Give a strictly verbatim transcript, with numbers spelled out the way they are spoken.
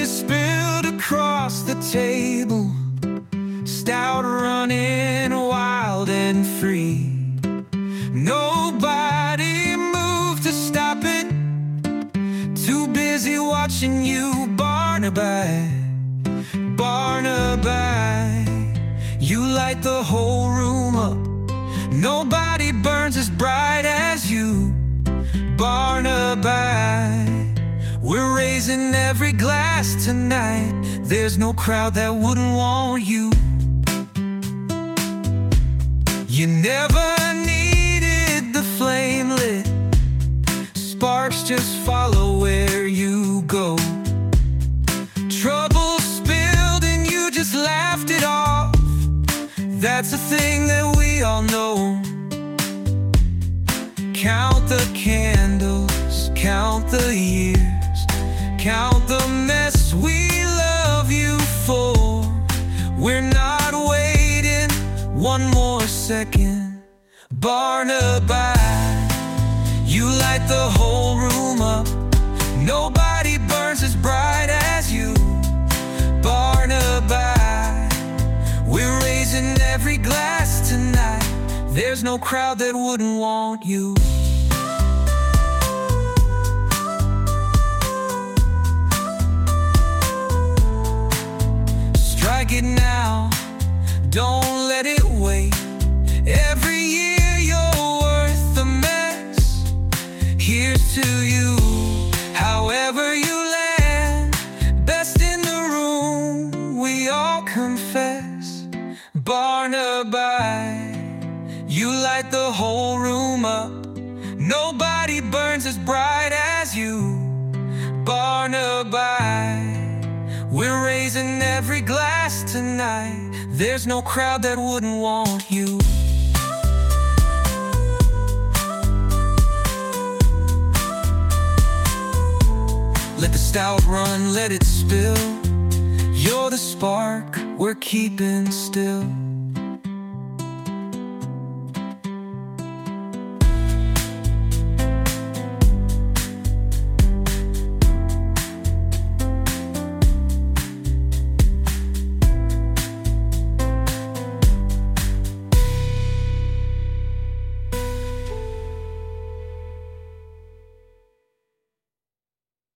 is spilled across the table, stout running wild and free. Nobody moved to stop it, too busy watching you, Barnaby. Barnaby, you light the whole room up. Nobody burns as bright as you, Barnaby. We're raising every glass tonight. There's no crowd that wouldn't want you. You never needed the flame lit, sparks just follow where you go. Trouble spilled and you just laughed it off. That's a thing that we all know. Count the candles, count the years, count the mess we love you for. We're not waiting one more second, Barnaby. You light the whole room up. Nobody burns as bright as you, Barnaby. We're raising every glass tonight. There's no crowd that wouldn't want you. Strike it now, don't let it wait. Every year you're worth a mess. Here's to you, however you land. Best in the room, we all confess. Barnaby, you light the whole room up. Nobody burns as bright as you, Barnaby. We're raising every glass tonight. There's no crowd that wouldn't want you. Let the stout run, let it spill. You're the spark we're keeping still.